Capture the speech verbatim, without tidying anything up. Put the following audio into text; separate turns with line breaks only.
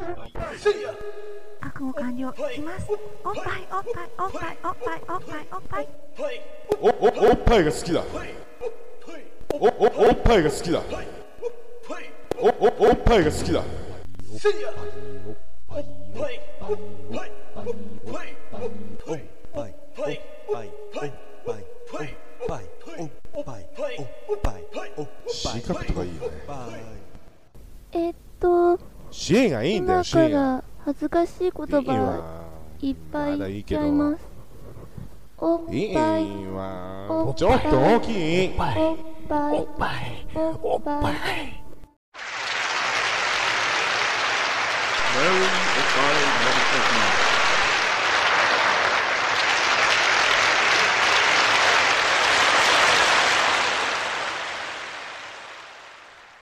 覚悟完了。いきます。おっぱいおっぱいおっぱいおっぱいおっぱいおっぱい。
おおおっぱいが好きだ。おおおっぱいが好きだ。おおおっぱいが好きだ。四角とかいいよね。
えっと
支援がいいんだよ。
今
支援
から恥ずかしい言葉いっぱい言っちゃいます。おっぱい
いいわ。
おっぱい
ちょっと大きい。
おっぱい
おっぱい
おっぱい。
Merry Okai Meditation